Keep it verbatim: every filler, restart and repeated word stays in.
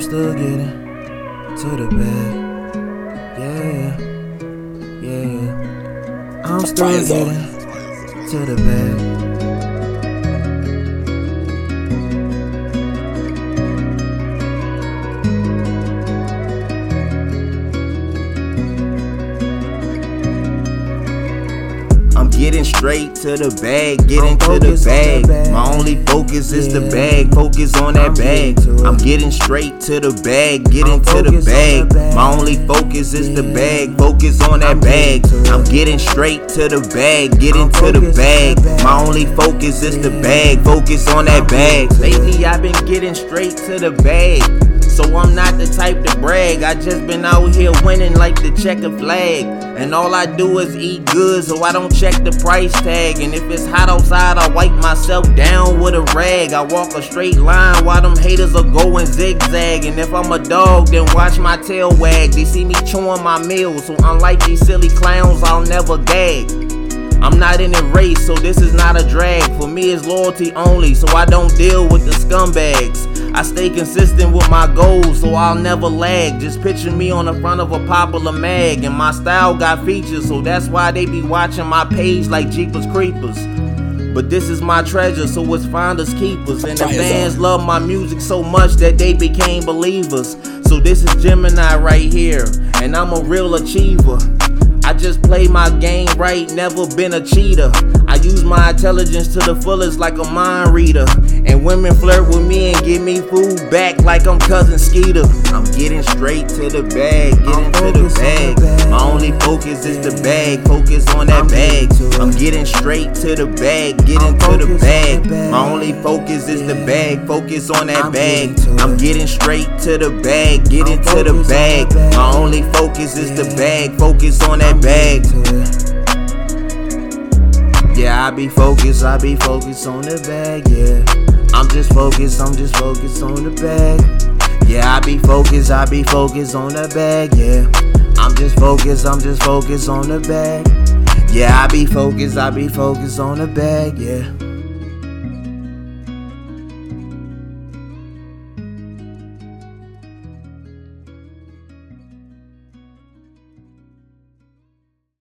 still getting to the bag. Yeah, yeah. I'm still getting to the bag. I'm getting straight to the bag, getting to the bag. My only focus is the bag, focus on that bag. I'm getting straight to the bag, getting to the bag. My only focus is the bag, focus on that bag. I'm getting straight to the bag, getting to the bag. My only focus is the bag, focus on that bag. Lately I've been getting straight to the bag, so I'm not the type to brag. I just been out here winning like the checker flag, and all I do is eat good, so I don't check the price tag. And if it's hot outside, I wipe myself down with a rag. I walk a straight line while them haters are going zigzag. And if I'm a dog, then watch my tail wag. They see me chewing my meals, so unlike these silly clowns, I'll never gag. I'm not in a race, so this is not a drag. For me, it's loyalty only, so I don't deal with the scumbags. I stay consistent with my goals, so I'll never lag. Just picture me on the front of a popular mag, and my style got features, so that's why they be watching my page like Jeepers Creepers. But this is my treasure, so it's finders keepers. And the fans love my music so much that they became believers. So this is Gemini right here, and I'm a real achiever. I just play my game right, never been a cheater. I use my intelligence to the fullest like a mind reader. And women flirt with me and give me food back like I'm Cousin Skeeter. I'm getting straight to the bag, getting to the bag. My only focus is the bag, focus on that bag. I'm getting straight to the bag, getting to the bag. My only focus is the bag, focus on that bag. I'm getting straight to the bag, getting to the bag. My only focus is the bag, focus on that bag. Yeah, I be focused, I be focused on the bag, yeah. I'm just focused, I'm just focused on the bag. Yeah, I be focused, I be focused on the bag, yeah. I'm just focused, I'm just focused on the bag. Yeah, I be focused, I be focused on the bag, yeah.